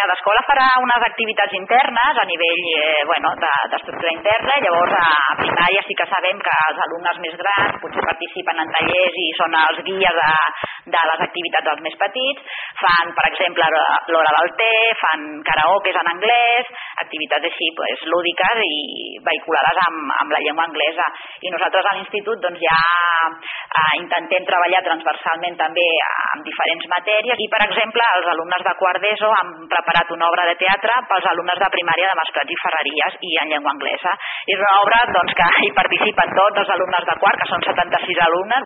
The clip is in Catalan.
cada escola farà unes activitats internes a nivell d'estructura interna. Llavors a primària sí que sabem que els alumnes més grans potser participen en tallers i són els guies de les activitats dels més petits, fan per exemple l'hora del té, fan karaokes en anglès, activitats així lúdiques i vehiculades amb la llengua anglesa. I nosaltres a l'institut ja intentem treballar transversalment també en diferents matèries i, per exemple, els alumnes de quart d'ESO han preparat una obra de teatre pels alumnes de primària de Masclans i Ferreries i en llengua anglesa. És una obra que hi participen tots els alumnes de quart, que són 76 alumnes.